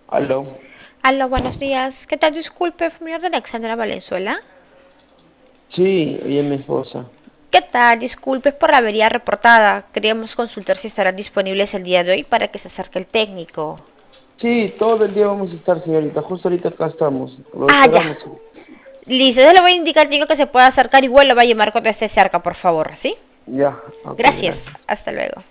Aló. Aló, buenos días. ¿Qué tal? Disculpe, familiar de Alexandra Valenzuela. Sí, ella es mi esposa. ¿Qué tal? Disculpe por la avería reportada. Queríamos consultar si estarán disponibles el día de hoy para que se acerque el técnico. Sí, todo el día vamos a estar, señorita. Justo ahorita acá estamos. Lo Ah, ya. esperamos. Listo, se le voy a indicar al técnico que se pueda acercar. Igual lo va a llamar cuando esté cerca, por favor, ¿sí? Ya, ok, Gracias. gracias. Hasta luego.